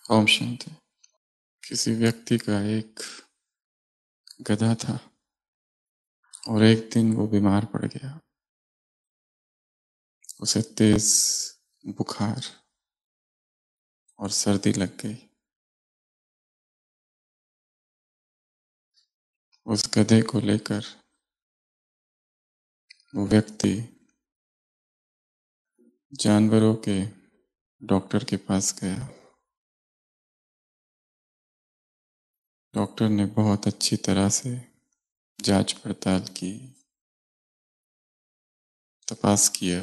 ओम शांति। किसी व्यक्ति का एक गधा था और एक दिन वो बीमार पड़ गया। उसे तेज बुखार और सर्दी लग गई। उस गधे को लेकर वो व्यक्ति जानवरों के डॉक्टर के पास गया। डॉक्टर ने बहुत अच्छी तरह से जांच पड़ताल की, तपास किया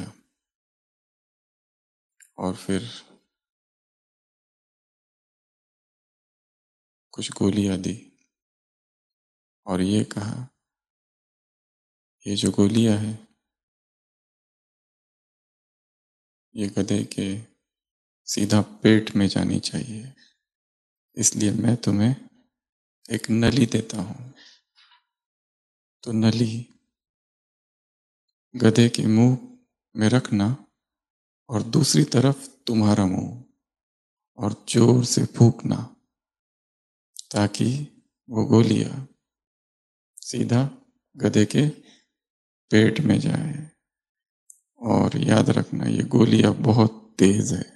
और फिर कुछ गोलियां दी और ये कहा, ये जो गोलियां हैं ये गधे के सीधा पेट में जानी चाहिए, इसलिए मैं तुम्हें एक नली देता हूं। तो नली गधे के मुंह में रखना और दूसरी तरफ तुम्हारा मुंह और जोर से फूंकना ताकि वो गोलियां सीधा गधे के पेट में जाए। और याद रखना ये गोलियां बहुत तेज है।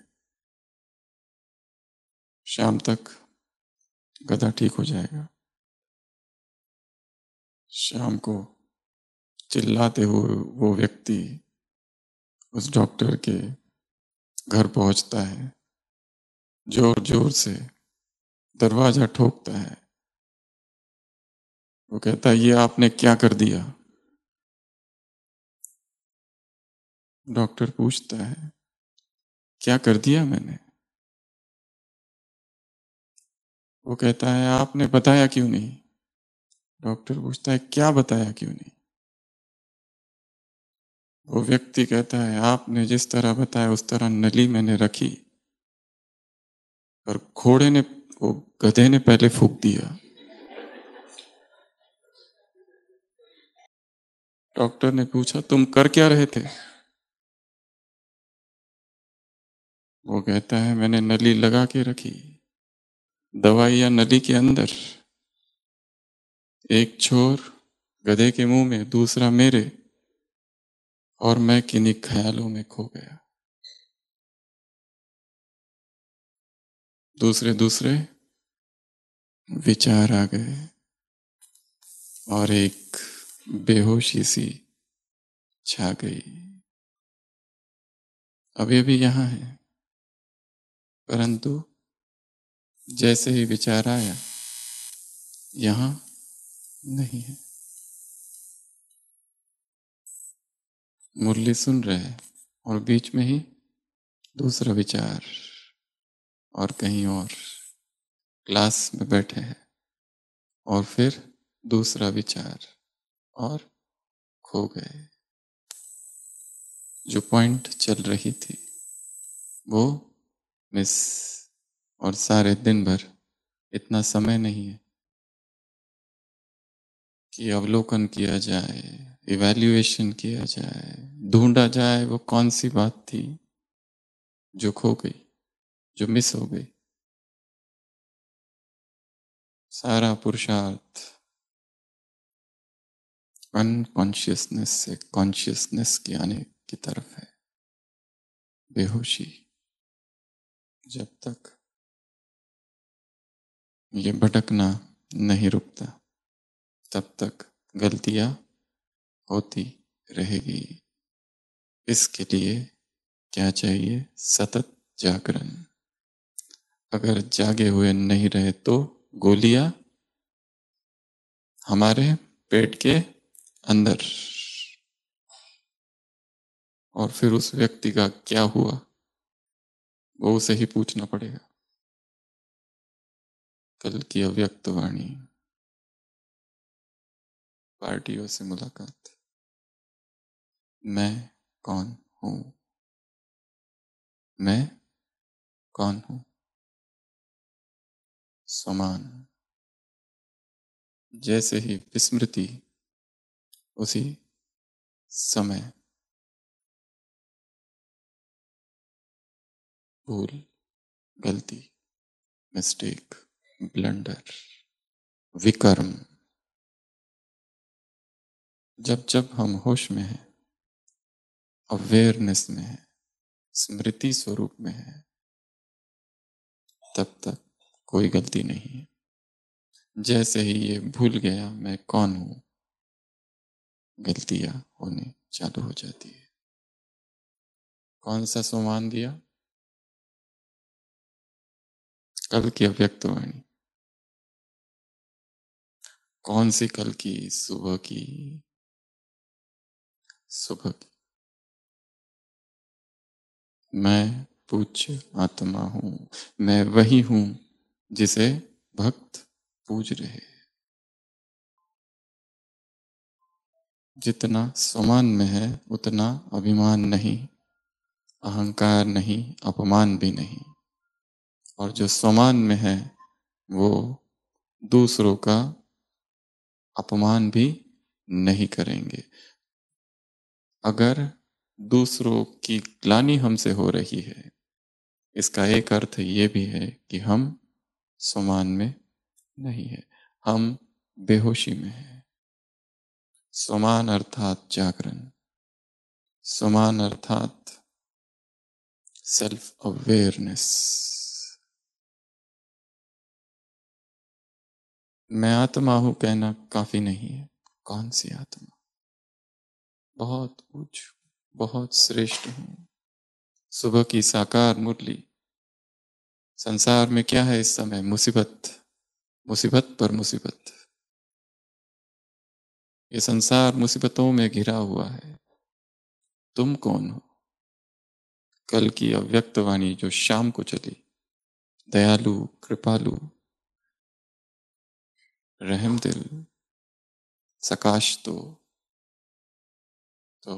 शाम तक गधा ठीक हो जाएगा। शाम को चिल्लाते हुए वो व्यक्ति उस डॉक्टर के घर पहुंचता है, जोर जोर से दरवाजा ठोकता है। वो कहता है, ये आपने क्या कर दिया? डॉक्टर पूछता है, क्या कर दिया मैंने? वो कहता है, आपने बताया क्यों नहीं? डॉक्टर पूछता है, क्या बताया क्यों नहीं? वो व्यक्ति कहता है, आपने जिस तरह बताया उस तरह नली मैंने रखी और घोड़े ने, वो गधे ने पहले फूंक दिया। डॉक्टर ने पूछा, तुम कर क्या रहे थे? वो कहता है, मैंने नली लगा के रखी, दवाइयां नली के अंदर, एक छोर गधे के मुंह में, दूसरा मेरे, और मैं किन्हीं ख्यालों में खो गया। दूसरे दूसरे विचार आ गए और एक बेहोशी सी छा गई। अभी अभी यहां है, परंतु जैसे ही विचार आया यहां नहीं है। मुरली सुन रहे हैं और बीच में ही दूसरा विचार, और कहीं और क्लास में बैठे हैं और फिर दूसरा विचार और खो गए। जो पॉइंट चल रही थी वो मिस। और सारे दिन भर इतना समय नहीं है कि अवलोकन किया जाए, इवैल्यूएशन किया जाए, ढूंढा जाए वो कौन सी बात थी जो खो गई, जो मिस हो गई। सारा पुरुषार्थ अनकॉन्शियसनेस से कॉन्शियसनेस के आने की तरफ है। बेहोशी, जब तक ये भटकना नहीं रुकता तब तक गलतियां होती रहेगी। इसके लिए क्या चाहिए? सतत जागरण। अगर जागे हुए नहीं रहे तो गोलियां हमारे पेट के अंदर। और फिर उस व्यक्ति का क्या हुआ वो उसे ही पूछना पड़ेगा। कल की अव्यक्त वाणी, पार्टियों से मुलाकात। मैं कौन हूं? मैं कौन हूं? समान। जैसे ही विस्मृति, उसी समय भूल, गलती। मिस्टेक, ब्लंडर, विकर्म, जब जब हम होश में हैं, अवेयरनेस में हैं, स्मृति स्वरूप में हैं, तब तक कोई गलती नहीं है। जैसे ही ये भूल गया मैं कौन हूं, गलतियां होने चालू हो जाती है। कौन सा सोमान दिया? कल की अव्यक्तवाणी। कौन सी कल की? सुबह की। सुबह की। मैं पूज्य आत्मा हूं, मैं वही हूं जिसे भक्त पूज रहे। जितना स्वमान में है उतना अभिमान नहीं, अहंकार नहीं, अपमान भी नहीं। और जो स्वमान में है वो दूसरों का अपमान भी नहीं करेंगे। अगर दूसरों की ग्लानि हमसे हो रही है, इसका एक अर्थ ये भी है कि हम स्वमान में नहीं है, हम बेहोशी में है। स्वमान अर्थात जागरण, स्वमान अर्थात सेल्फ अवेयरनेस। मैं आत्मा हूं कहना काफी नहीं है। कौन सी आत्मा? बहुत उच्च, बहुत श्रेष्ठ हूं। सुबह की साकार मुरली। संसार में क्या है इस समय? मुसीबत, मुसीबत पर मुसीबत। ये संसार मुसीबतों में घिरा हुआ है। तुम कौन हो? कल की अव्यक्त वाणी जो शाम को चली, दयालु, कृपालु, रहमदिल, सकाश तो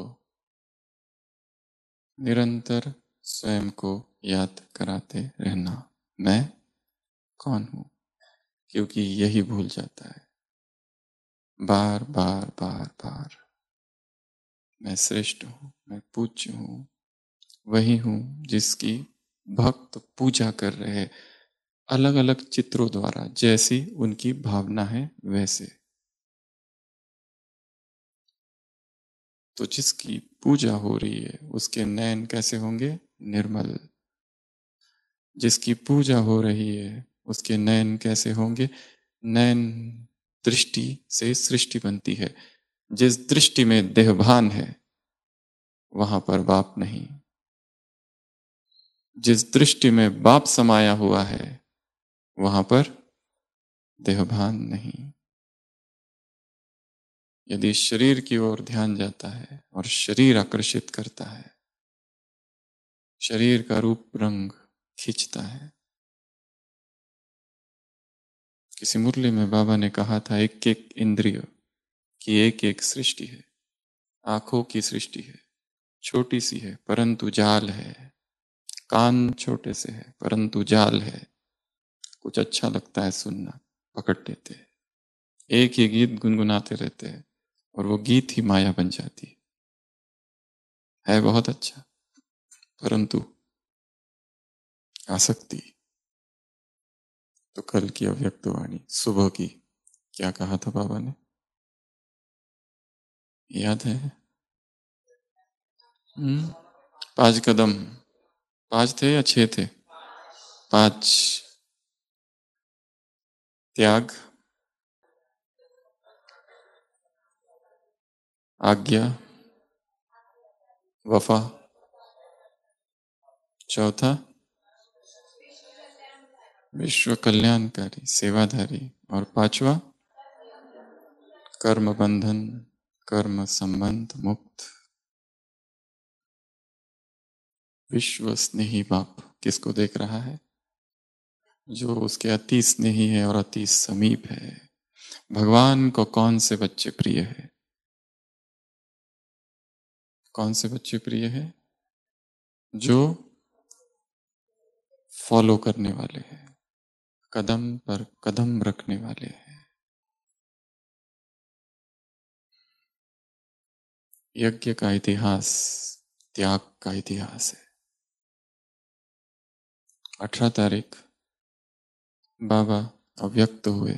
निरंतर स्वयं को याद कराते रहना, मैं कौन हूं, क्योंकि यही भूल जाता है बार बार बार बार। मैं श्रेष्ठ हूं, मैं पूज्य हूं, वही हूं जिसकी भक्त पूजा कर रहे, अलग अलग चित्रों द्वारा, जैसी उनकी भावना है वैसे। तो जिसकी पूजा हो रही है उसके नयन कैसे होंगे? निर्मल। जिसकी पूजा हो रही है उसके नयन कैसे होंगे? नयन दृष्टि से सृष्टि बनती है। जिस दृष्टि में देहभान है वहां पर बाप नहीं। जिस दृष्टि में बाप समाया हुआ है वहां पर देहभान नहीं। यदि शरीर की ओर ध्यान जाता है और शरीर आकर्षित करता है, शरीर का रूप रंग खींचता है। किसी मुरली में बाबा ने कहा था, एक एक इंद्रिय की एक एक सृष्टि है। आंखों की सृष्टि है, छोटी सी है परंतु जाल है। कान छोटे से है परंतु जाल है। कुछ अच्छा लगता है सुनना, पकड़ लेते हैं। एक ही गीत गुनगुनाते रहते हैं और वो गीत ही माया बन जाती है बहुत अच्छा, परंतु आसक्ति। तो कल की अव्यक्त वाणी सुबह की क्या कहा था बाबा ने? याद है? 5 कदम। 5 थे या 6 थे? 5। त्याग, आज्ञा, वफा, चौथा विश्व कल्याणकारी सेवाधारी, और पांचवा कर्म बंधन, कर्म संबंध मुक्त। विश्व स्नेही बाप किसको देख रहा है? जो उसके अति स्नेही है और अति समीप है। भगवान को कौन से बच्चे प्रिय है? कौन से बच्चे प्रिय है? जो फॉलो करने वाले हैं, कदम पर कदम रखने वाले हैं। यज्ञ का इतिहास त्याग का इतिहास है। 18 तारीख बाबा अव्यक्त हुए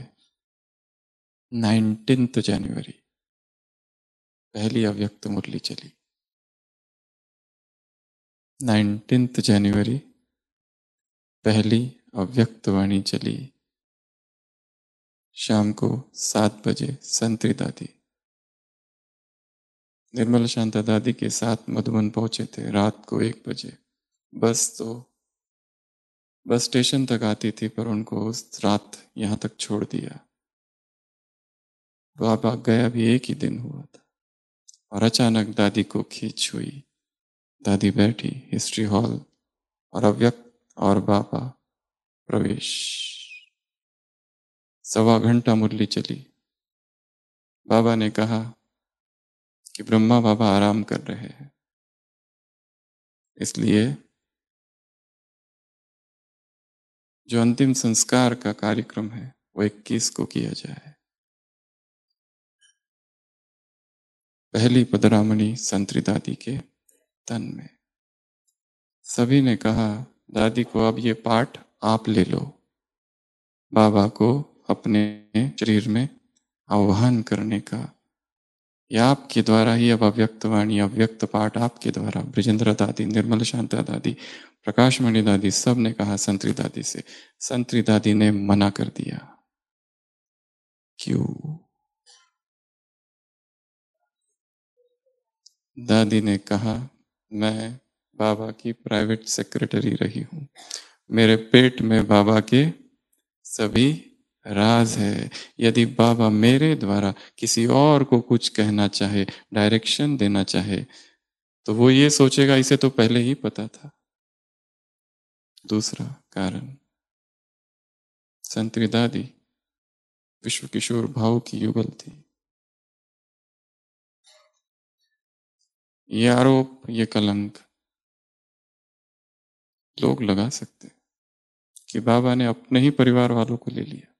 19 जनवरी, पहली अव्यक्त मुरली चली 19 जनवरी, पहली अव्यक्त वाणी चली। शाम को 7 बजे संतरी दादी निर्मल शांता दादी के साथ मधुबन पहुंचे थे। रात को 1 बजे बस स्टेशन तक आती थी, पर उनको उस रात यहां तक छोड़ दिया। बाबा गया भी एक ही दिन हुआ था और अचानक दादी को खींच हुई। दादी बैठी, हिस्ट्री हॉल और अव्यक्त और बाबा प्रवेश। 1.25 घंटा मुरली चली। बाबा ने कहा कि ब्रह्मा बाबा आराम कर रहे हैं, इसलिए जो अंतिम संस्कार का कार्यक्रम है वो 21 को किया जाए। पहली पदरामणि संतरी दादी के तन में। सभी ने कहा, दादी को अब ये पाठ आप ले लो। बाबा को अपने शरीर में आह्वान करने का, या आपके द्वारा ही अब अव्यक्त वाणी अव्यक्त पाठ आपके द्वारा। ब्रिजेंद्र दादी, निर्मल शांता दादी, प्रकाशमणि दादी सब ने कहा संतरी दादी से। संतरी दादी ने मना कर दिया। क्यों? दादी ने कहा, मैं बाबा की प्राइवेट सेक्रेटरी रही हूं, मेरे पेट में बाबा के सभी राज है। यदि बाबा मेरे द्वारा किसी और को कुछ कहना चाहे, डायरेक्शन देना चाहे, तो वो ये सोचेगा इसे तो पहले ही पता था। दूसरा कारण, संतरी दादी विश्व किशोर भाव की युगल थी। ये आरोप, ये कलंक लोग लगा सकते हैं कि बाबा ने अपने ही परिवार वालों को ले लिया,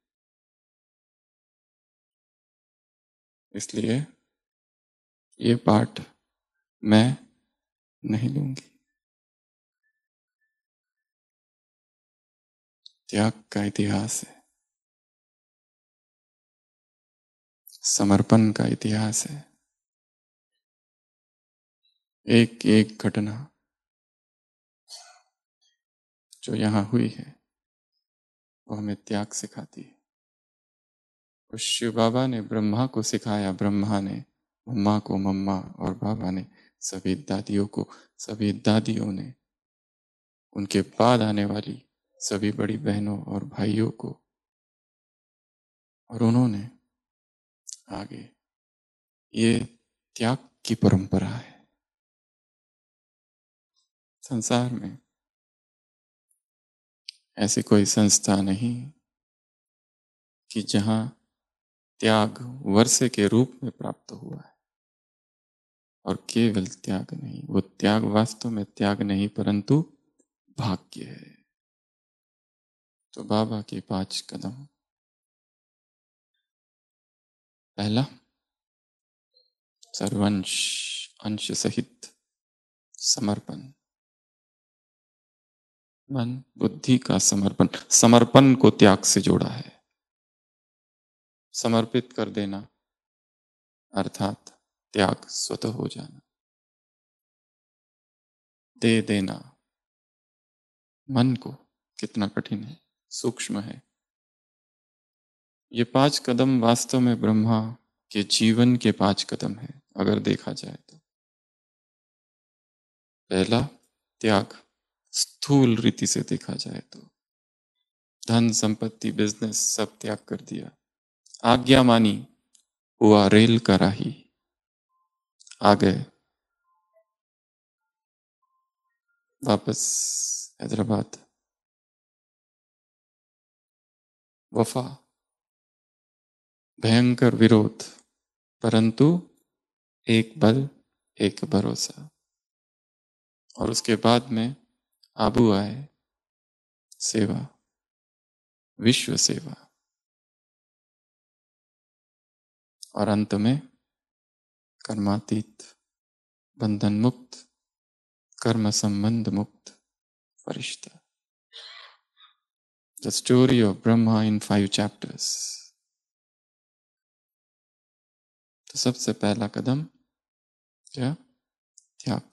इसलिए ये पाठ मैं नहीं लूंगी। त्याग का इतिहास है, समर्पण का इतिहास है। एक एक घटना जो यहां हुई है वो हमें त्याग सिखाती है। उस शिव बाबा ने ब्रह्मा को सिखाया, ब्रह्मा ने मम्मा को, मम्मा और बाबा ने सभी दादियों को, सभी दादियों ने उनके बाद आने वाली सभी बड़ी बहनों और भाइयों को, और उन्होंने आगे। ये त्याग की परंपरा है। संसार में ऐसी कोई संस्था नहीं कि जहां त्याग वर्षे के रूप में प्राप्त हुआ है। और केवल त्याग नहीं, वो त्याग वास्तव में त्याग नहीं परंतु भाग्य है। तो बाबा के 5 कदम। पहला, सर्वंश अंश सहित समर्पण। मन बुद्धि का समर्पण। समर्पण को त्याग से जोड़ा है। समर्पित कर देना अर्थात त्याग स्वतः हो जाना। दे देना मन को कितना कठिन है, सूक्ष्म है। ये 5 कदम वास्तव में ब्रह्मा के जीवन के 5 कदम है अगर देखा जाए तो। पहला, त्याग स्थूल रीति से देखा जाए तो धन संपत्ति बिजनेस सब त्याग कर दिया। आज्ञा मानी, हुआ रेल का राही, आ गए वापस हैदराबाद। वफा, भयंकर विरोध, परंतु एक बल, एक भरोसा। और उसके बाद में आबू आए, सेवा, विश्व सेवा। और अंत में कर्मातीत, बंधन मुक्त, कर्म संबंध मुक्त फरिश्ता। The story of Brahma in 5 chapters. तो सबसे पहला कदम क्या? त्याग।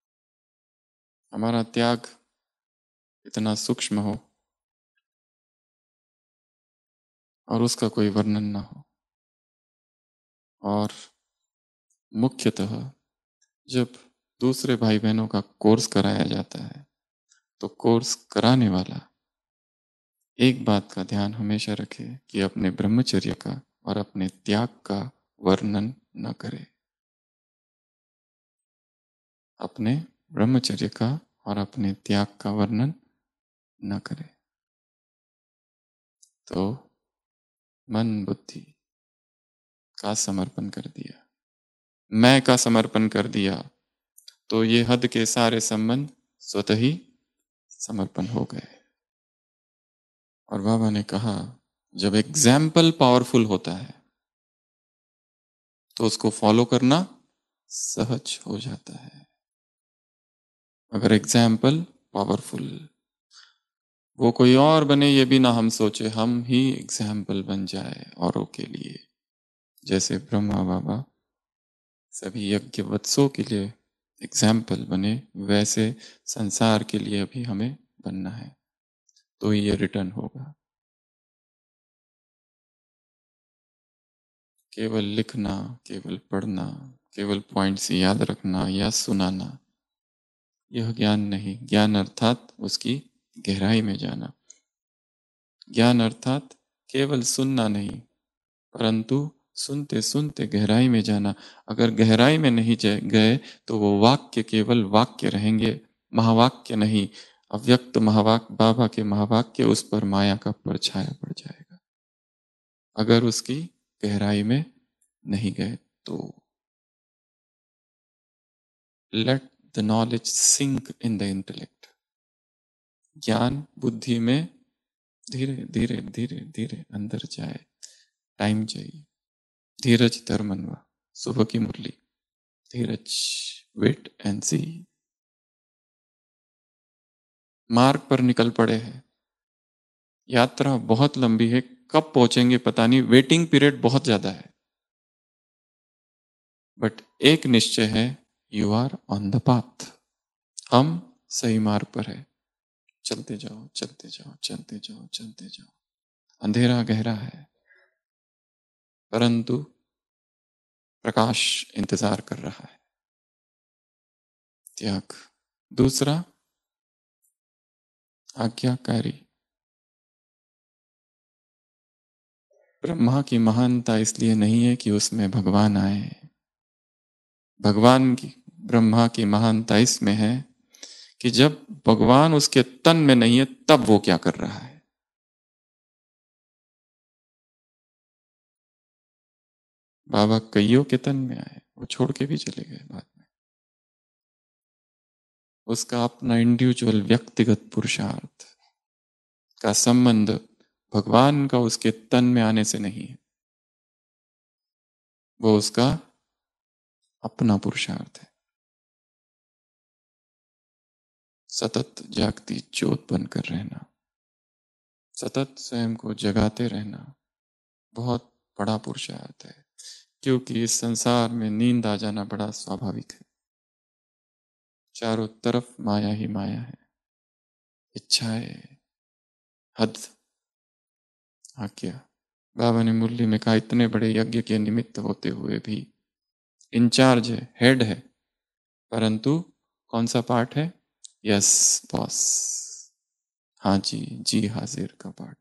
हमारा त्याग इतना सूक्ष्म हो और उसका कोई वर्णन ना हो। और मुख्यतः जब दूसरे भाई बहनों का कोर्स कराया जाता है तो कोर्स कराने वाला एक बात का ध्यान हमेशा रखे कि अपने ब्रह्मचर्य का और अपने त्याग का वर्णन न करे। अपने ब्रह्मचर्य का और अपने त्याग का वर्णन न करे। तो मन बुद्धि का समर्पण कर दिया, मैं का समर्पण कर दिया, तो ये हद के सारे संबंध स्वतः ही समर्पण हो गए। और बाबा ने कहा जब एग्जाम्पल पावरफुल होता है तो उसको फॉलो करना सहज हो जाता है। अगर एग्जाम्पल पावरफुल, वो कोई और बने ये भी ना हम सोचे, हम ही एग्जाम्पल बन जाए औरों के लिए। जैसे ब्रह्मा बाबा सभी यज्ञ वत्सों के लिए एग्जाम्पल बने, वैसे संसार के लिए अभी हमें बनना है, तो ये रिटर्न होगा। केवल लिखना, केवल पढ़ना, केवल पॉइंट्स याद रखना या सुनाना, यह ज्ञान नहीं। ज्ञान अर्थात उसकी गहराई में जाना। ज्ञान अर्थात केवल सुनना नहीं, परंतु सुनते सुनते गहराई में जाना। अगर गहराई में नहीं गए तो वो वाक्य केवल वाक्य रहेंगे, महावाक्य नहीं। अव्यक्त महावाक्य, बाबा के महावाक्य, उस पर माया का परछाया पड़ जाएगा अगर उसकी गहराई में नहीं गए तो। Let the knowledge sink in the intellect. ज्ञान बुद्धि में धीरे धीरे धीरे धीरे अंदर जाए, टाइम चाहिए। धीरज धर्मन्वा, सुबह की मुरली। धीरज, वेट एंड सी। मार्ग पर निकल पड़े हैं, यात्रा बहुत लंबी है, कब पहुंचेंगे पता नहीं, वेटिंग पीरियड बहुत ज्यादा है, बट एक निश्चय है, you are on the path. हम सही मार्ग पर है। चलते जाओ चलते जाओ चलते जाओ चलते जाओ। अंधेरा गहरा है परंतु प्रकाश इंतजार कर रहा है। त्याग। दूसरा, आज्ञाकारी। ब्रह्मा की महानता इसलिए नहीं है कि उसमें भगवान आए। भगवान की, ब्रह्मा की महानता इसमें है कि जब भगवान उसके तन में नहीं है तब वो क्या कर रहा है। बाबा कईयों के तन में आए, वो छोड़ के भी चले गए बाद में। उसका अपना इंडिविजुअल व्यक्तिगत पुरुषार्थ का संबंध भगवान का उसके तन में आने से नहीं है, वो उसका अपना पुरुषार्थ है। सतत जागती ज्योत बनकर रहना, सतत स्वयं को जगाते रहना बहुत बड़ा पुरुषार्थ है, क्योंकि इस संसार में नींद आ जाना बड़ा स्वाभाविक है। चारों तरफ माया ही माया है, इच्छाएं, हद, आज्ञा। बाबा ने मुरली में कहा इतने बड़े यज्ञ के निमित्त होते हुए भी इंचार्ज है, हेड है, परंतु कौन सा पार्ट है? यस बॉस, हाँ जी, जी हाजिर का पार्ट।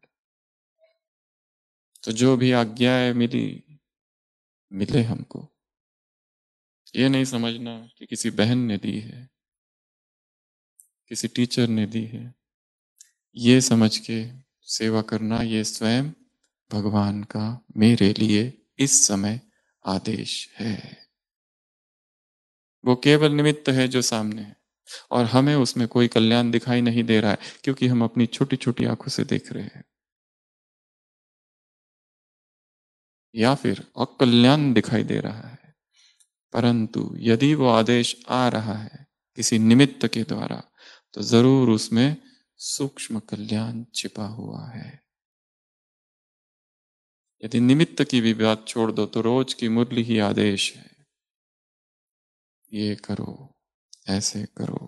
तो जो भी आज्ञाएं मिली, मिले हमको, ये नहीं समझना कि किसी बहन ने दी है, किसी टीचर ने दी है। ये समझ के सेवा करना, ये स्वयं भगवान का मेरे लिए इस समय आदेश है। वो केवल निमित्त है जो सामने है और हमें उसमें कोई कल्याण दिखाई नहीं दे रहा है, क्योंकि हम अपनी छोटी छोटी आंखों से देख रहे हैं, या फिर अकल्याण दिखाई दे रहा है। परंतु यदि वो आदेश आ रहा है किसी निमित्त के द्वारा, तो जरूर उसमें सूक्ष्म कल्याण छिपा हुआ है। यदि निमित्त की भी बात छोड़ दो तो रोज की मुरली ही आदेश है, ये करो, ऐसे करो।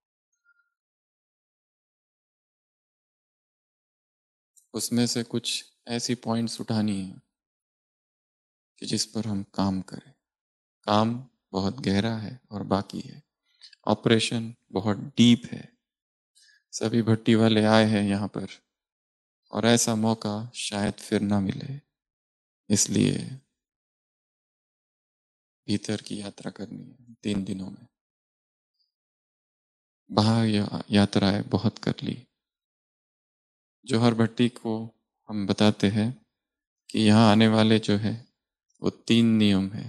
उसमें से कुछ ऐसी पॉइंट्स उठानी है कि जिस पर हम काम करें। काम बहुत गहरा है और बाकी है, ऑपरेशन बहुत डीप है। सभी भट्टी वाले आए हैं यहाँ पर और ऐसा मौका शायद फिर ना मिले, इसलिए भीतर की यात्रा करनी है 3 दिनों में। बाहर यात्राएं बहुत कर ली। जो हर भट्टी को हम बताते हैं कि यहाँ आने वाले जो है वो 3 नियम है।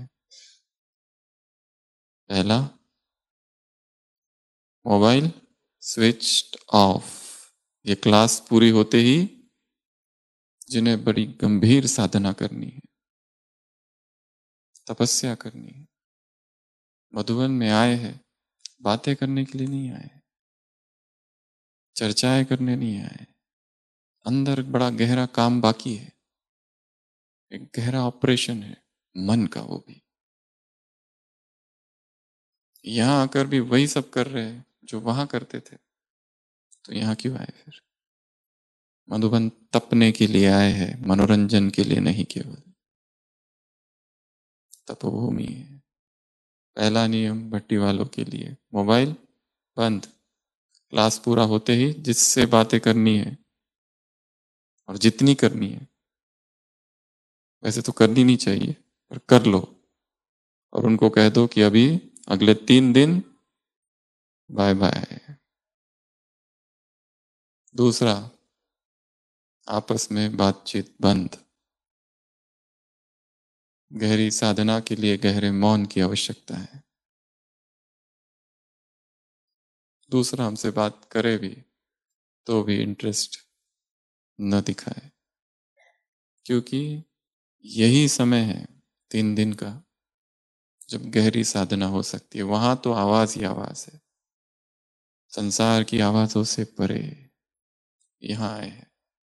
पहला, मोबाइल स्विच्ड ऑफ। ये क्लास पूरी होते ही जिन्हें बड़ी गंभीर साधना करनी है, तपस्या करनी है, मधुबन में आए हैं, बातें करने के लिए नहीं आए, चर्चाएं करने नहीं आए। अंदर बड़ा गहरा काम बाकी है, एक गहरा ऑपरेशन है मन का, वो भी। यहां आकर भी वही सब कर रहे हैं जो वहां करते थे, तो यहाँ क्यों आए फिर? मधुबन तपने के लिए आए हैं, मनोरंजन के लिए नहीं। केवल तपोभूमि है। पहला नियम भट्टी वालों के लिए, मोबाइल बंद। क्लास पूरा होते ही जिससे बातें करनी है और जितनी करनी है, वैसे तो करनी नहीं चाहिए पर कर लो, और उनको कह दो कि अभी अगले 3 दिन बाय बाय। दूसरा, आपस में बातचीत बंद। गहरी साधना के लिए गहरे मौन की आवश्यकता है। दूसरा, हमसे बात करे भी तो भी इंटरेस्ट न दिखाए, क्योंकि यही समय है 3 दिन का जब गहरी साधना हो सकती है। वहां तो आवाज ही आवाज है, संसार की आवाजों से परे यहाँ आए हैं,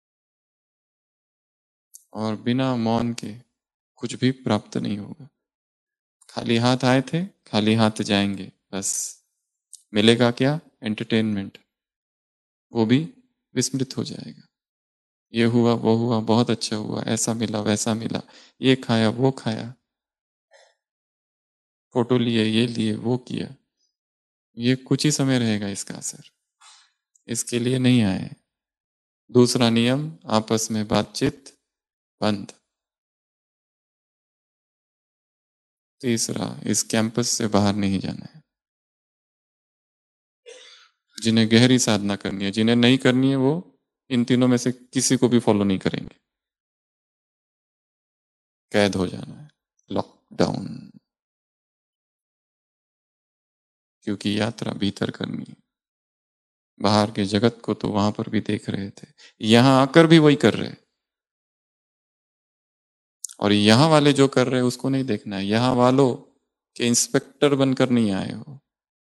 और बिना मौन के कुछ भी प्राप्त नहीं होगा। खाली हाथ आए थे, खाली हाथ जाएंगे, बस मिलेगा क्या? एंटरटेनमेंट, वो भी विस्मृत हो जाएगा। ये हुआ, वो हुआ, बहुत अच्छा हुआ, ऐसा मिला, वैसा मिला, ये खाया, वो खाया, फोटो लिए, ये लिए, वो किया। ये कुछ ही समय रहेगा इसका असर, इसके लिए नहीं आए। दूसरा नियम, आपस में बातचीत बंद। तीसरा, इस कैंपस से बाहर नहीं जाना है। जिन्हें गहरी साधना करनी है, जिन्हें नहीं करनी है, वो इन तीनों में से किसी को भी फॉलो नहीं करेंगे। कैद हो जाना है, लॉकडाउन, क्योंकि यात्रा भीतर करनी है। बाहर के जगत को तो वहां पर भी देख रहे थे, यहां आकर भी वही कर रहे, और यहां वाले जो कर रहे हैं उसको नहीं देखना है। यहां वालों के इंस्पेक्टर बनकर नहीं आए हो,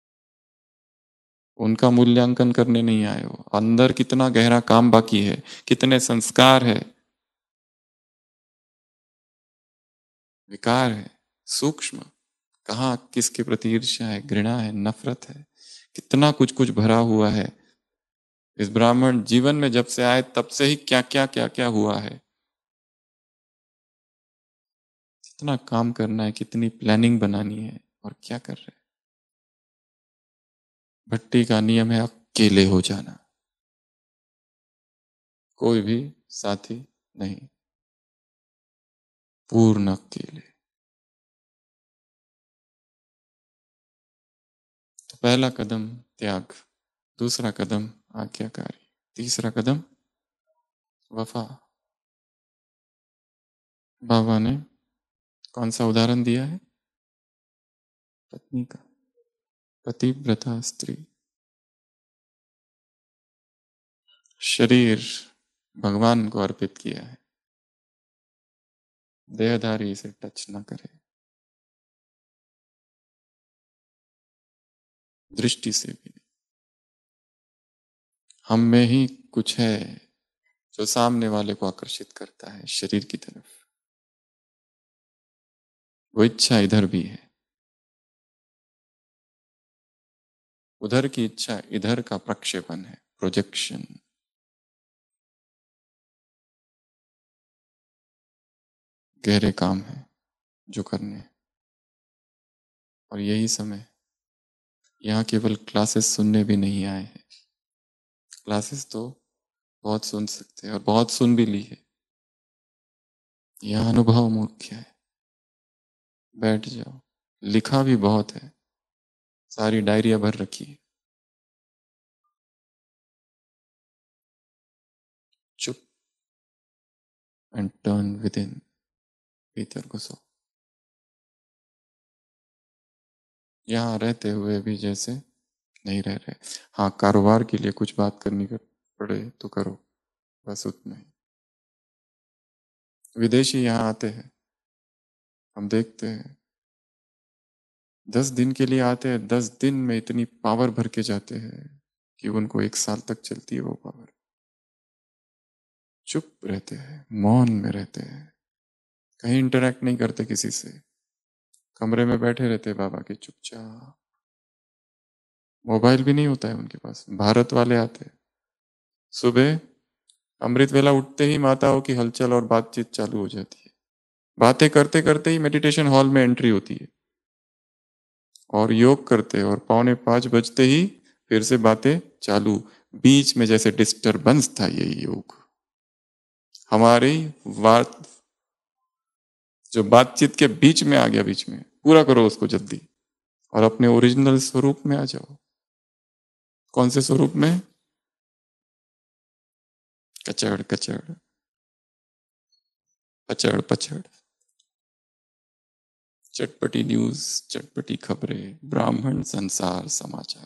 उनका मूल्यांकन करने नहीं आए हो। अंदर कितना गहरा काम बाकी है, कितने संस्कार है, विकार है, सूक्ष्म, कहाँ किसके प्रति ईर्ष्या है, घृणा है, नफरत है, कितना कुछ कुछ भरा हुआ है। इस ब्राह्मण जीवन में जब से आए तब से ही क्या क्या हुआ है। कितना काम करना है, कितनी प्लानिंग बनानी है, और क्या कर रहे हैं। भट्टी का नियम है अकेले हो जाना, कोई भी साथी नहीं, पूर्ण अकेले। तो पहला कदम त्याग, दूसरा कदम आज्ञाकारी, तीसरा कदम वफा। बाबा ने कौन सा उदाहरण दिया है? पत्नी का, पतिव्रता स्त्री। शरीर भगवान को अर्पित किया है, देहधारी इसे टच ना करे, दृष्टि से भी। हम में ही कुछ है जो सामने वाले को आकर्षित करता है शरीर की तरफ। वो इच्छा इधर भी है, उधर की इच्छा इधर का प्रक्षेपण है, प्रोजेक्शन। गहरे काम है जो करने हैं। और यही समय, यहाँ केवल क्लासेस सुनने भी नहीं आए हैं। क्लासेस तो बहुत सुन सकते हैं और बहुत सुन भी ली है। यहाँ अनुभव मुख्य है। बैठ जाओ। लिखा भी बहुत है, सारी डायरिया भर रखी है। चुप एंड टर्न विद इन, भीतर घुसो। यहाँ रहते हुए भी जैसे नहीं रह रहे। हाँ, कारोबार के लिए कुछ बात करनी पड़े तो करो, बस उतना ही। विदेशी यहाँ आते हैं, हम देखते हैं 10 दिन के लिए आते हैं, 10 दिन में इतनी पावर भर के जाते हैं कि उनको 1 साल तक चलती है वो पावर। चुप रहते हैं, मौन में रहते हैं, कहीं इंटरेक्ट नहीं करते किसी से, कमरे में बैठे रहते हैं बाबा के चुपचाप। मोबाइल भी नहीं होता है उनके पास। भारत वाले आते हैं, सुबह अमृत वेला उठते ही माताओं की हलचल और बातचीत चालू हो जाती है। बातें करते करते ही मेडिटेशन हॉल में एंट्री होती है और योग करते, और 4:45 बजते ही फिर से बातें चालू। बीच में जैसे डिस्टरबेंस था ये योग। हमारी बात जो बातचीत के बीच में आ गया, बीच में पूरा करो उसको जल्दी और अपने ओरिजिनल स्वरूप में आ जाओ। कौन से स्वरूप में? कचड़ कचड़, पचड़ पचड़, चटपटी न्यूज, चटपटी खबरें, ब्राह्मण संसार समाचार।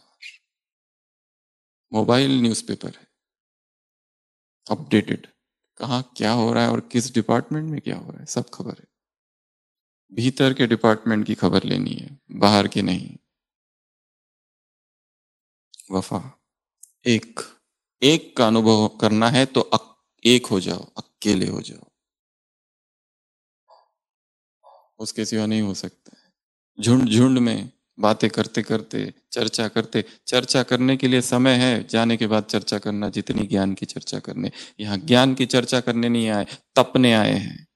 मोबाइल न्यूज़पेपर है, अपडेटेड। कहाँ क्या हो रहा है और किस डिपार्टमेंट में क्या हो रहा है सब खबर है। भीतर के डिपार्टमेंट की खबर लेनी है, बाहर की नहीं। वफा, एक एक का अनुभव करना है तो एक हो जाओ, अकेले हो जाओ, उसके सिवा नहीं हो सकता है। झुंड झुंड में बातें करते करते, चर्चा करने के लिए समय है, जाने के बाद चर्चा करना, जितनी ज्ञान की चर्चा करने। यहाँ ज्ञान की चर्चा करने नहीं आए, तपने आए हैं।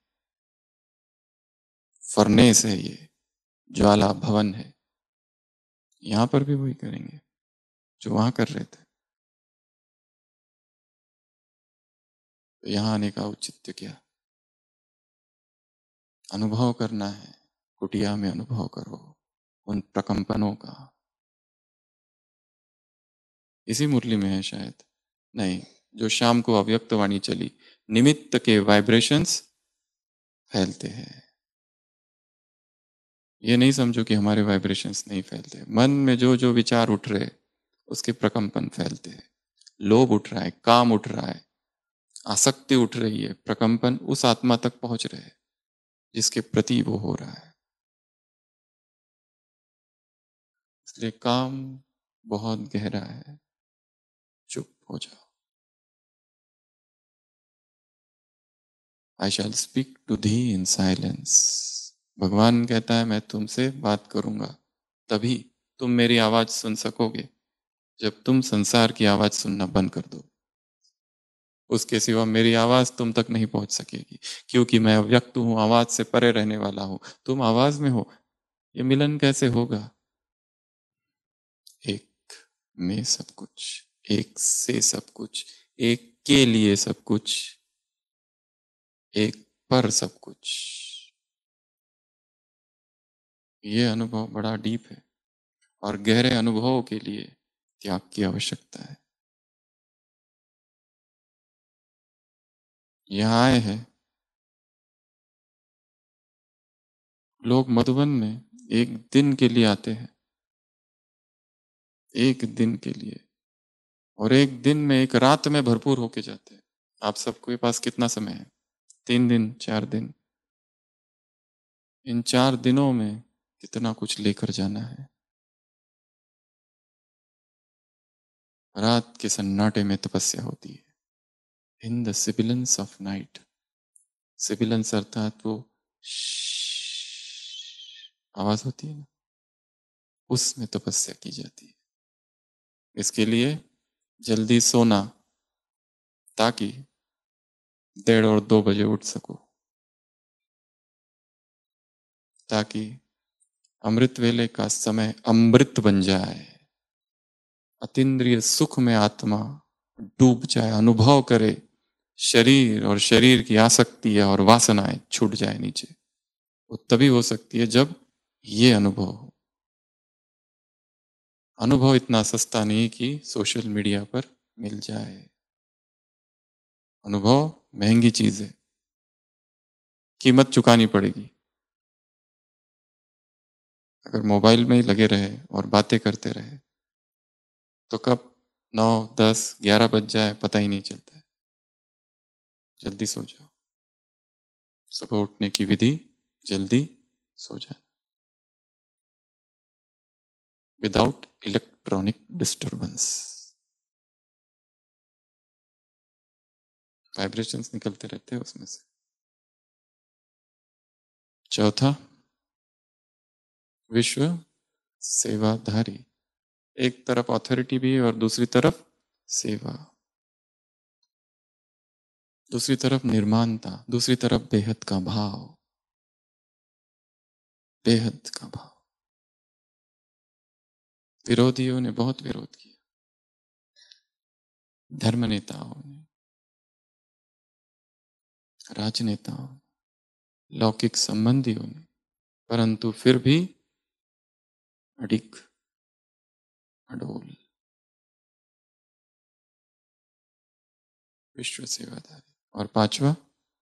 फर्नेस है ये, ज्वाला भवन है। यहां पर भी वही करेंगे जो वहां कर रहे थे। तो यहां आने का औचित्य क्या? अनुभव करना है, कुटिया में अनुभव करो उन प्रकंपनों का। इसी मुरली में है शायद, नहीं, जो शाम को अव्यक्त वाणी चली, निमित्त के वाइब्रेशंस फैलते हैं। ये नहीं समझो कि हमारे वाइब्रेशंस नहीं फैलते। मन में जो जो विचार उठ रहे उसके प्रकंपन फैलते हैं। लोभ उठ रहा है, काम उठ रहा है, आसक्ति उठ रही है, प्रकंपन उस आत्मा तक पहुंच रहे हैं जिसके प्रति वो हो रहा है। इसलिए काम बहुत गहरा है। चुप हो जाओ। I shall speak to thee in silence. भगवान कहता है मैं तुमसे बात करूंगा, तभी तुम मेरी आवाज सुन सकोगे जब तुम संसार की आवाज सुनना बंद कर दो। उसके सिवा मेरी आवाज तुम तक नहीं पहुंच सकेगी, क्योंकि मैं अव्यक्त हूं, आवाज से परे रहने वाला हूं। तुम आवाज में हो, ये मिलन कैसे होगा? एक में सब कुछ, एक से सब कुछ, एक के लिए सब कुछ, एक पर सब कुछ। ये अनुभव बड़ा डीप है और गहरे अनुभवों के लिए त्याग की आवश्यकता है। यहाँ आए हैं लोग मधुबन में, एक दिन के लिए आते हैं, एक दिन के लिए, और एक दिन में, एक रात में भरपूर होके जाते हैं। आप सबके पास कितना समय है? 3 दिन, 4 दिन। इन 4 दिनों में कितना कुछ लेकर जाना है। रात के सन्नाटे में तपस्या होती है। In the sibilance of night, sibilance अर्थात वो आवाज होती है ना, उसमें तपस्या की जाती है। इसके लिए जल्दी सोना, ताकि 1:30 और 2 बजे उठ सको, ताकि अमृत वेले का समय अमृत बन जाए, अतीन्द्रिय सुख में आत्मा डूब जाए, अनुभव करे, शरीर और शरीर की आसक्ति और वासनाएं छूट जाए नीचे। वो तभी हो सकती है जब ये अनुभव हो। अनुभव इतना सस्ता नहीं कि सोशल मीडिया पर मिल जाए। अनुभव महंगी चीज है, कीमत चुकानी पड़ेगी। अगर मोबाइल में ही लगे रहे और बातें करते रहे तो कब 9, 10, 11 बज जाए पता ही नहीं चलता है। जल्दी सो जाओ। सुबह उठने की विधि, जल्दी सो जाए विदाउट इलेक्ट्रॉनिक डिस्टरबेंस। वाइब्रेशंस निकलते रहते हैं उसमें से। चौथा, विश्व सेवाधारी। एक तरफ अथॉरिटी भी है और दूसरी तरफ सेवा, दूसरी तरफ निर्माणता, दूसरी तरफ बेहद का भाव, बेहद का भाव। विरोधियों ने बहुत विरोध किया, धर्म नेताओं ने, राजनेताओं, लौकिक संबंधियों ने, परंतु फिर भी अडिग, अडोल, विश्व सेवाधारी। और पांचवा,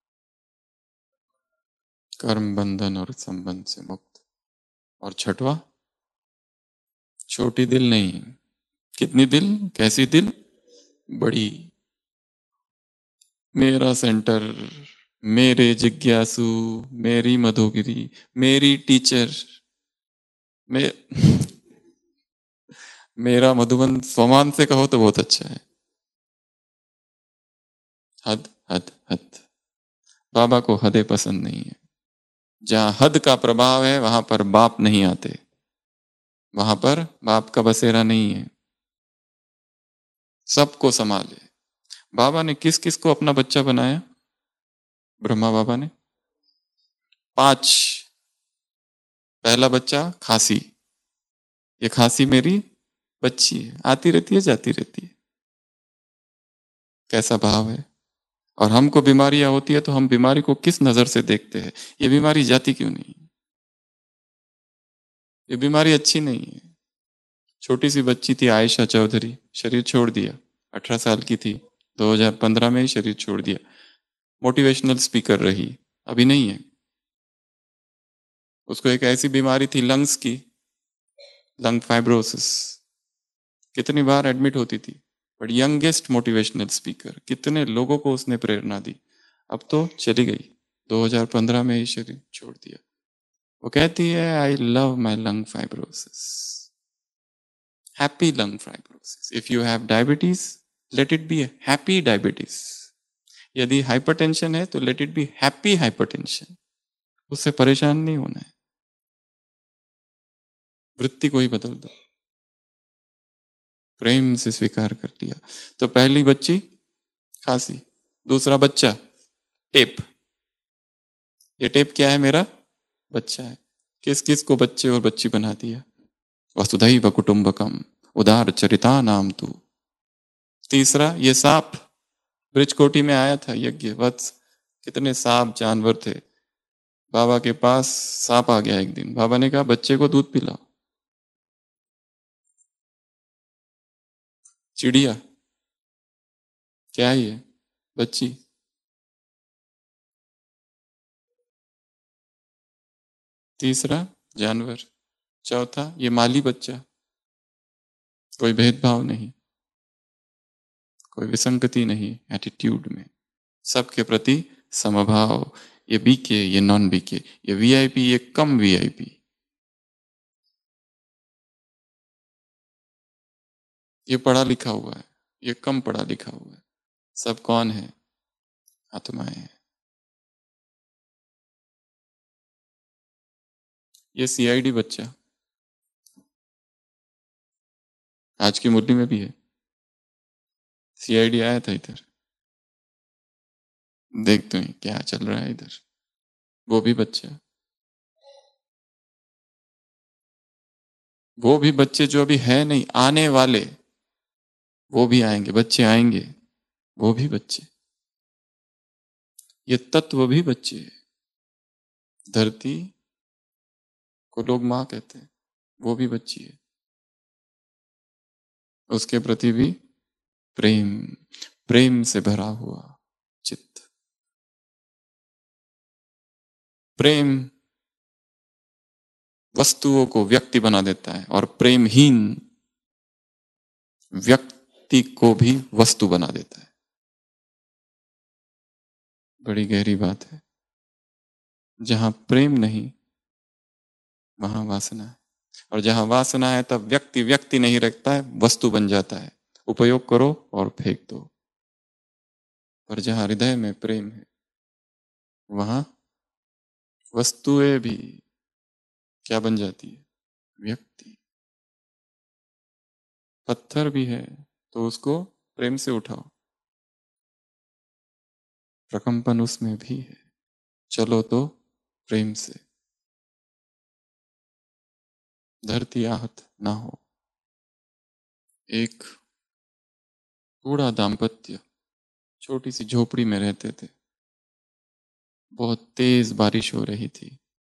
कर्म बंधन और संबंध से मुक्त। और छठवा, छोटी दिल नहीं, कितनी दिल, कैसी दिल, बड़ी। मेरा सेंटर, मेरे जिज्ञासु, मेरी मधुगिरी, मेरी टीचर, मे मेरा मधुबन स्वमान से कहो तो बहुत अच्छा है। हद हद हद, बाबा को हदें पसंद नहीं है। जहां हद का प्रभाव है वहां पर बाप नहीं आते, वहां पर बाप का बसेरा नहीं है। सबको संभाले। बाबा ने किस किस को अपना बच्चा बनाया? ब्रह्मा बाबा ने 5। पहला बच्चा खांसी, ये खांसी मेरी बच्ची है, आती रहती है जाती रहती है। कैसा भाव है। और हमको बीमारियां होती है तो हम बीमारी को किस नजर से देखते हैं? ये बीमारी जाती क्यों नहीं, ये बीमारी अच्छी नहीं है। छोटी सी बच्ची थी आयशा चौधरी, शरीर छोड़ दिया, 18 साल की थी, 2015 में ही शरीर छोड़ दिया। मोटिवेशनल स्पीकर रही, अभी नहीं है। उसको एक ऐसी बीमारी थी लंग्स की, लंग फाइब्रोसिस, कितनी बार एडमिट होती थी। बट यंगेस्ट मोटिवेशनल स्पीकर, कितने लोगों को उसने प्रेरणा दी। अब तो चली गई, 2015 में ही शरीर छोड़ दिया। वो कहती है I love my lung fibrosis, happy lung fibrosis. If you have diabetes, let it be happy diabetes. यदि हाइपरटेंशन है तो let it be happy hypertension. उससे परेशान नहीं होना है, वृत्ति को ही बदल दो, प्रेम से स्वीकार कर लिया। तो पहली बच्ची खांसी, दूसरा बच्चा टेप। ये टेप क्या है? मेरा बच्चा है। किस किस को बच्चे और बच्ची बना दिया? वसुधैव कुटुंबकम, उदार चरिता नाम तू। तीसरा, ये सांप ब्रिजकोटी में आया था यज्ञ वत्स, कितने सांप जानवर थे। बाबा के पास सांप आ गया एक दिन, बाबा ने कहा बच्चे को दूध पिलाओ। चिड़िया, क्या है ये? बच्ची। तीसरा जानवर, चौथा ये माली बच्चा। कोई भेदभाव नहीं, कोई विसंगति नहीं एटीट्यूड में, सबके प्रति समभाव। ये बीके, ये नॉन बीके, ये वीआईपी, ये कम वीआईपी। ये पढ़ा लिखा हुआ है, ये कम पढ़ा लिखा हुआ है। सब कौन है? आत्माएं हैं। ये सीआईडी बच्चा आज की मुरली में भी है। सीआईडी आया था इधर, देखते हैं क्या चल रहा है इधर। वो भी बच्चा, वो भी बच्चे जो अभी है नहीं, आने वाले, वो भी आएंगे, बच्चे आएंगे, वो भी बच्चे। ये तत्व भी बच्चे हैं। धरती को लोग माँ कहते हैं, वो भी बच्ची है। उसके प्रति भी प्रेम, प्रेम से भरा हुआ चित्त। प्रेम वस्तुओं को व्यक्ति बना देता है और प्रेमहीन व्यक्ति को भी वस्तु बना देता है। बड़ी गहरी बात है। जहां प्रेम नहीं वहां वासना है, और जहां वासना है तब व्यक्ति व्यक्ति नहीं रखता है, वस्तु बन जाता है। उपयोग करो और फेंक दो। पर जहां हृदय में प्रेम है वहां वस्तुएं भी क्या बन जाती है? व्यक्ति। पत्थर भी है तो उसको प्रेम से उठाओ, प्रकंपन उसमें भी है, चलो तो प्रेम से। धरती आहत ना हो। एक बूढ़ा दाम्पत्य छोटी सी झोपड़ी में रहते थे। बहुत तेज बारिश हो रही थी।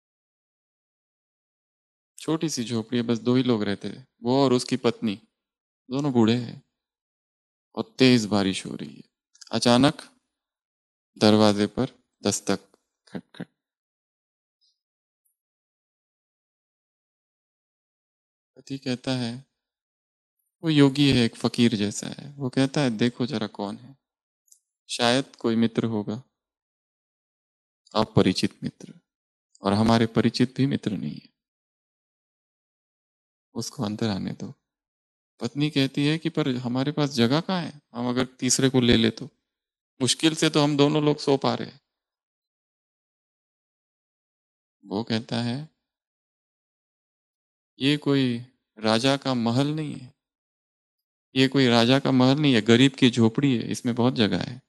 छोटी सी झोपड़ी है, बस दो ही लोग रहते थे, वो और उसकी पत्नी। दोनों बूढ़े हैं और तेज बारिश हो रही है। अचानक दरवाजे पर दस्तक, खटखट। पति कहता है, वो योगी है, एक फकीर जैसा है। वो कहता है देखो जरा कौन है। शायद कोई मित्र होगा, अपरिचित मित्र, और हमारे परिचित भी मित्र नहीं है। उसको अंदर आने दो। पत्नी कहती है कि पर हमारे पास जगह कहाँ है, हम अगर तीसरे को ले ले तो मुश्किल से तो हम दोनों लोग सो पा रहे हैं। वो कहता है ये कोई राजा का महल नहीं है, ये कोई राजा का महल नहीं है, गरीब की झोपड़ी है, इसमें बहुत जगह है।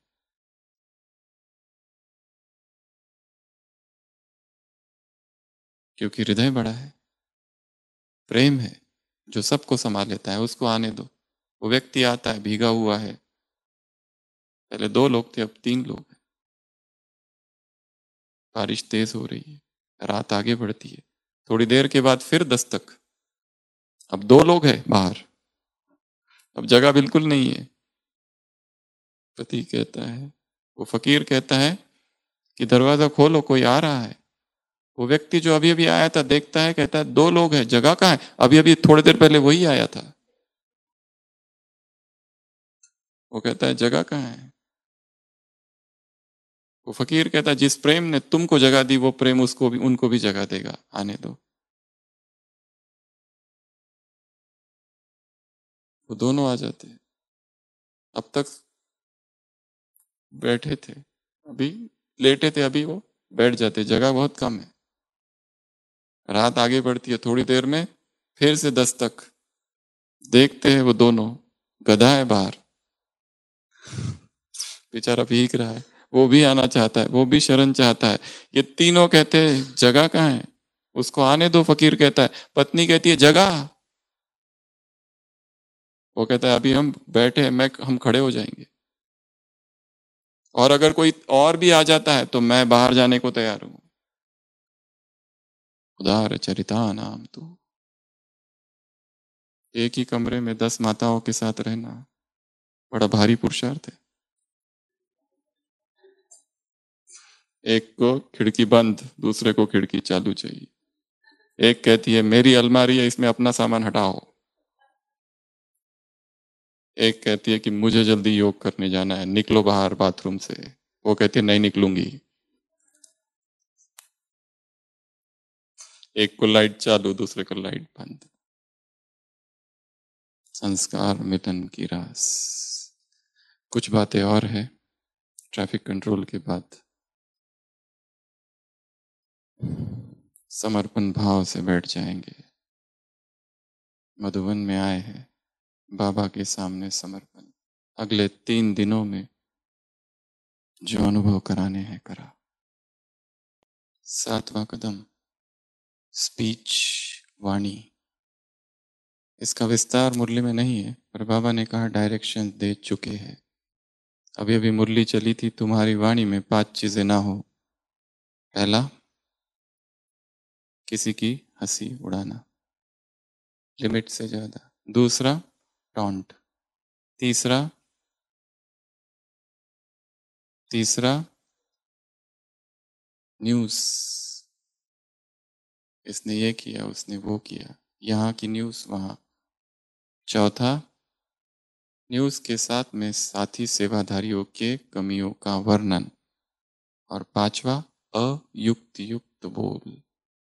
क्योंकि हृदय बड़ा है, प्रेम है जो सबको संभाल लेता है। उसको आने दो। वो व्यक्ति आता है, भीगा हुआ है। पहले दो लोग थे, अब तीन लोग हैं। बारिश तेज हो रही है, रात आगे बढ़ती है। थोड़ी देर के बाद फिर दस्तक। अब दो लोग हैं बाहर, अब जगह बिल्कुल नहीं है। पति कहता है, वो फकीर कहता है कि दरवाजा खोलो, कोई आ रहा है। वो व्यक्ति जो अभी अभी आया था देखता है, कहता है दो लोग हैं, जगह कहाँ है? अभी अभी थोड़ी देर पहले वही आया था। वो कहता है जगह कहाँ है? वो फकीर कहता है जिस प्रेम ने तुमको जगह दी वो प्रेम उसको भी, उनको भी जगह देगा, आने दो। वो दोनों आ जाते हैं। अब तक बैठे थे, अभी लेटे थे, अभी वो बैठ जाते, जगह बहुत कम है। रात आगे बढ़ती है, थोड़ी देर में फिर से दस्तक। देखते हैं वो दोनों, गधा है बाहर, बेचारा भीग रहा है। वो भी आना चाहता है, वो भी शरण चाहता है। ये तीनों कहते हैं जगह कहाँ है? उसको आने दो, फकीर कहता है। पत्नी कहती है जगह। वो कहता है अभी हम बैठे हैं, मैं हम खड़े हो जाएंगे, और अगर कोई और भी आ जाता है तो मैं बाहर जाने को तैयार हूं। उदार चरिता नाम तू। एक ही कमरे में 10 माताओं के साथ रहना बड़ा भारी पुरुषार्थ है। एक को खिड़की बंद, दूसरे को खिड़की चालू चाहिए। एक कहती है मेरी अलमारी है, इसमें अपना सामान हटाओ। एक कहती है कि मुझे जल्दी योग करने जाना है, निकलो बाहर बाथरूम से। वो कहती है नहीं निकलूंगी। एक को लाइट चालू, दूसरे को लाइट बंद। संस्कार मिलन की रास। कुछ बातें और है ट्रैफिक कंट्रोल के बाद। समर्पण भाव से बैठ जाएंगे। मधुबन में आए हैं बाबा के सामने समर्पण। अगले 3 दिनों में जो अनुभव कराने हैं करा। 7वां कदम स्पीच, वाणी। इसका विस्तार मुरली में नहीं है, पर बाबा ने कहा डायरेक्शन दे चुके हैं। अभी अभी मुरली चली थी, तुम्हारी वाणी में 5 चीजें ना हो। पहला, किसी की हंसी उड़ाना लिमिट से ज्यादा। दूसरा, टॉन्ट। तीसरा तीसरा न्यूज, इसने ये किया, उसने वो किया, यहाँ की न्यूज वहां। चौथा, न्यूज के साथ में साथी सेवाधारियों के कमियों का वर्णन। और 5वां, अयुक्त युक्त बोल।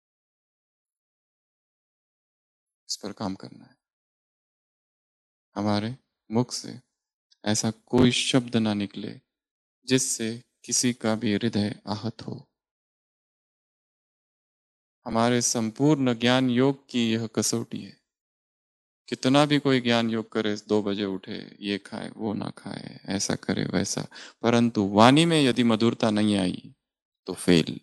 इस पर काम करना है। हमारे मुख से ऐसा कोई शब्द ना निकले जिससे किसी का भी हृदय आहत हो। हमारे संपूर्ण ज्ञान योग की यह कसौटी है। कितना भी कोई ज्ञान योग करे, 2 बजे उठे, ये खाए वो ना खाए, ऐसा करे वैसा, परंतु वाणी में यदि मधुरता नहीं आई तो फेल।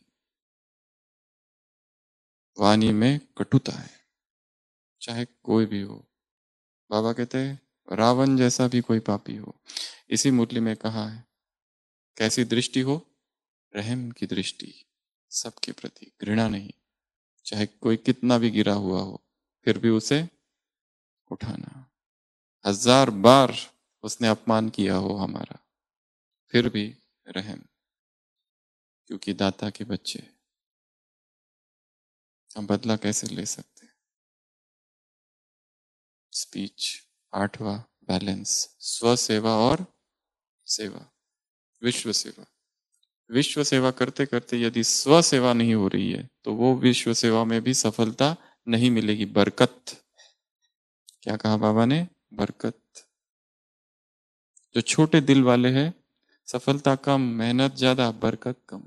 वाणी में कटुता है, चाहे कोई भी हो। बाबा कहते हैं रावण जैसा भी कोई पापी हो। इसी मुरली में कहा है कैसी दृष्टि हो, रहम की दृष्टि, सबके प्रति घृणा नहीं। चाहे कोई कितना भी गिरा हुआ हो, फिर भी उसे उठाना। 1000 बार उसने अपमान किया हो हमारा, फिर भी रहम, क्योंकि दाता के बच्चे। हम बदला कैसे ले सकते हैं? स्पीच। 8वां, बैलेंस, स्व सेवा और सेवा, विश्व सेवा। विश्व सेवा करते करते यदि स्व सेवा नहीं हो रही है तो वो विश्व सेवा में भी सफलता नहीं मिलेगी। बरकत, क्या कहा बाबा ने? बरकत। जो छोटे दिल वाले हैं, सफलता कम, मेहनत ज्यादा, बरकत कम।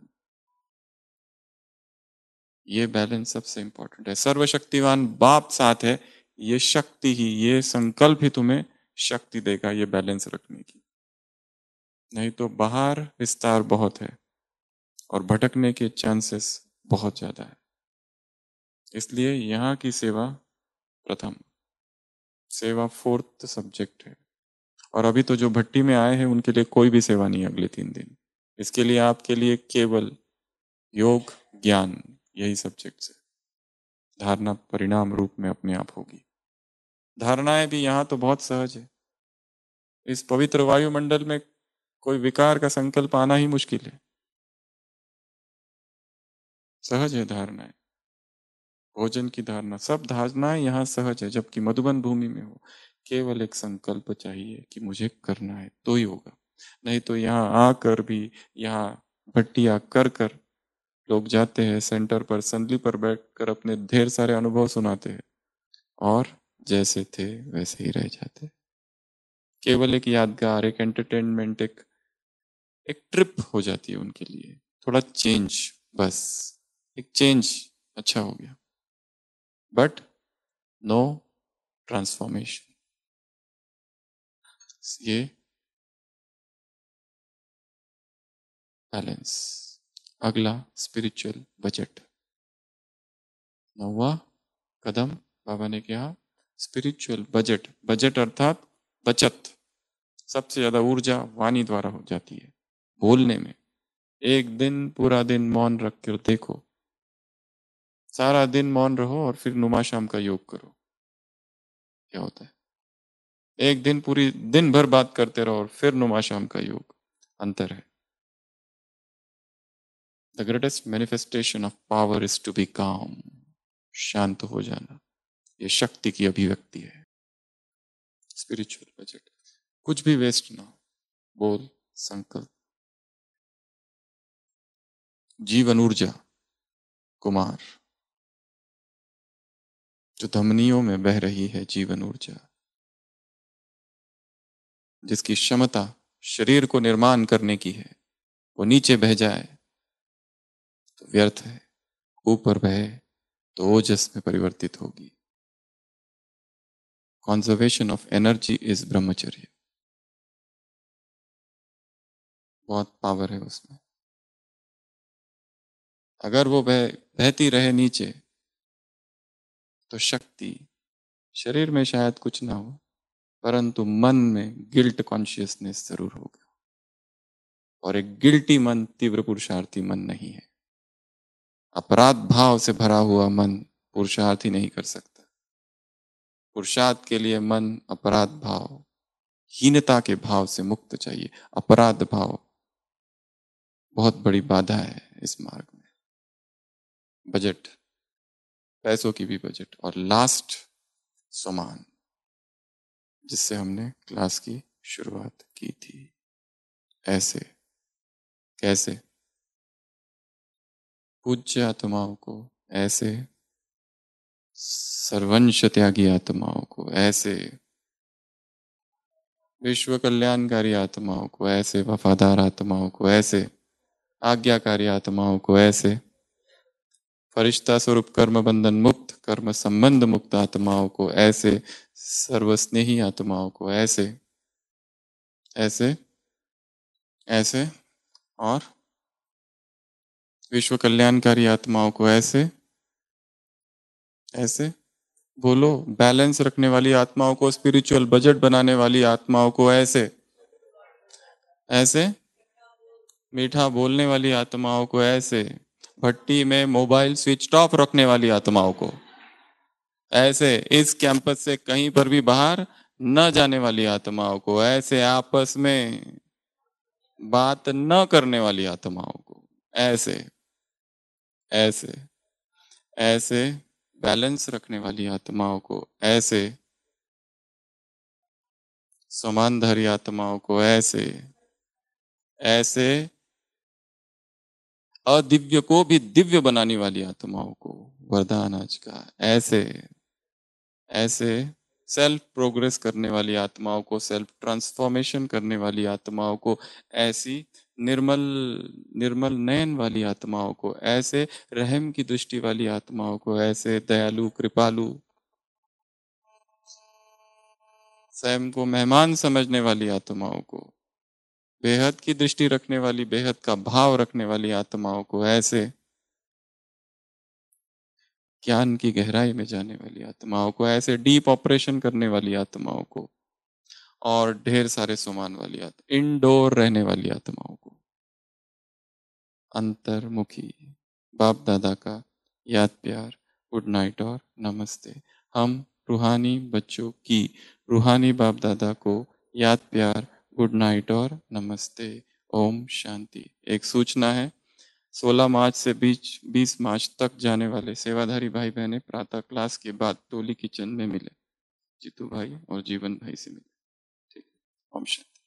ये बैलेंस सबसे इंपॉर्टेंट है। सर्वशक्तिवान बाप साथ है, ये शक्ति ही, ये संकल्प ही तुम्हें शक्ति देगा ये बैलेंस रखने की। नहीं तो बाहर विस्तार बहुत है और भटकने के चांसेस बहुत ज्यादा है। इसलिए यहाँ की सेवा प्रथम, सेवा 4th सब्जेक्ट है। और अभी तो जो भट्टी में आए हैं उनके लिए कोई भी सेवा नहीं है अगले 3 दिन। इसके लिए आपके लिए केवल योग, ज्ञान, यही सब्जेक्ट है। धारणा परिणाम रूप में अपने आप होगी। धारणाएं भी यहाँ तो बहुत सहज है। इस पवित्र वायुमंडल में कोई विकार का संकल्प आना ही मुश्किल है। सहज है धारणाएं। भोजन की धारणा, सब धारणाएं यहाँ सहज है। जबकि मधुबन भूमि में हो, केवल एक संकल्प चाहिए कि मुझे करना है तो ही होगा। नहीं तो यहाँ आकर भी, यहाँ भट्टियां कर कर लोग जाते हैं सेंटर पर, संदली पर बैठकर अपने ढेर सारे अनुभव सुनाते हैं और जैसे थे वैसे ही रह जाते हैं। केवल एक यादगार, एक एंटरटेनमेंट, एक ट्रिप हो जाती है उनके लिए। थोड़ा चेंज, बस एक चेंज अच्छा हो गया, बट नो ट्रांसफॉर्मेशन। ये बैलेंस। अगला स्पिरिचुअल बजट। 9वां कदम बाबा ने कहा स्पिरिचुअल बजट। बजट अर्थात बचत। सबसे ज्यादा ऊर्जा वाणी द्वारा हो जाती है, बोलने में। एक दिन पूरा दिन मौन रख कर देखो, सारा दिन मौन रहो और फिर नुमा शाम का योग करो, क्या होता है? एक दिन पूरी दिन भर बात करते रहो और फिर नुमा शाम का योग, अंतर है। The greatest manifestation of power is to be calm. शांत हो जाना, ये शक्ति की अभिव्यक्ति है। स्पिरिचुअल बजट, कुछ भी वेस्ट ना हो। बोल, संकल्प, जीवन ऊर्जा, कुमार, जो धमनियों में बह रही है, जीवन ऊर्जा, जिसकी क्षमता शरीर को निर्माण करने की है, वो नीचे बह जाए तो व्यर्थ है, ऊपर बहे तो ओजस में परिवर्तित होगी। कंजर्वेशन ऑफ एनर्जी इज ब्रह्मचर्य। बहुत पावर है उसमें। अगर वो बहती रहे नीचे तो शक्ति, शरीर में शायद कुछ ना हो, परंतु मन में गिल्ट कॉन्शियसनेस जरूर होगा। और एक गिल्टी मन तीव्र पुरुषार्थी मन नहीं है। अपराध भाव से भरा हुआ मन पुरुषार्थ ही नहीं कर सकता। पुरुषार्थ के लिए मन अपराध भाव, हीनता के भाव से मुक्त चाहिए। अपराध भाव बहुत बड़ी बाधा है इस मार्ग में। बजट, पैसों की भी बजट। और लास्ट सोमान, जिससे हमने क्लास की शुरुआत की थी। ऐसे कैसे? पूज्य आत्माओं को ऐसे, सर्वंश त्यागी आत्माओं को ऐसे, विश्व कल्याणकारी आत्माओं को ऐसे, वफादार आत्माओं को ऐसे, आज्ञाकारी आत्माओं को ऐसे, फरिश्ता स्वरूप कर्म बंधन मुक्त, कर्म संबंध मुक्त आत्माओं को ऐसे, सर्वस्नेही आत्माओं को ऐसे, ऐसे, ऐसे, और विश्व कल्याणकारी आत्माओं को ऐसे, ऐसे। बोलो। बैलेंस रखने वाली आत्माओं को, स्पिरिचुअल बजट बनाने वाली आत्माओं को ऐसे, ऐसे। मीठा बोलने वाली आत्माओं को ऐसे। भट्टी में मोबाइल स्विच ऑफ रखने वाली आत्माओं को ऐसे। इस कैंपस से कहीं पर भी बाहर न जाने वाली आत्माओं को ऐसे। आपस में बात न करने वाली आत्माओं को ऐसे, ऐसे, ऐसे। बैलेंस रखने वाली आत्माओं को ऐसे, समानधारी आत्माओं को ऐसे, ऐसे। अदिव्य को भी दिव्य बनाने वाली आत्माओं को वरदान आज का ऐसे, ऐसे। सेल्फ प्रोग्रेस करने वाली आत्माओं को, सेल्फ ट्रांसफॉर्मेशन करने वाली आत्माओं को ऐसी, निर्मल निर्मल नयन वाली आत्माओं को ऐसे, रहम की दृष्टि वाली आत्माओं को ऐसे, दयालु कृपालु, स्वयं को मेहमान समझने वाली आत्माओं को, बेहद की दृष्टि रखने वाली, बेहद का भाव रखने वाली आत्माओं को ऐसे, ज्ञान की गहराई में जाने वाली आत्माओं को ऐसे, डीप ऑपरेशन करने वाली आत्माओं को, और ढेर सारे सुमान वाली आत्मा, इंडोर रहने वाली आत्माओं को। अंतर्मुखी बाप दादा का याद प्यार, गुड नाइट और नमस्ते। हम रूहानी बच्चों की रूहानी बाप दादा को याद प्यार, गुड नाइट और नमस्ते। ओम शांति। एक सूचना है, 16 मार्च से 20 मार्च तक जाने वाले सेवाधारी भाई बहने प्रातः क्लास के बाद टोली किचन में मिले। जीतू भाई और जीवन भाई से मिले। ठीक। ओम शांति।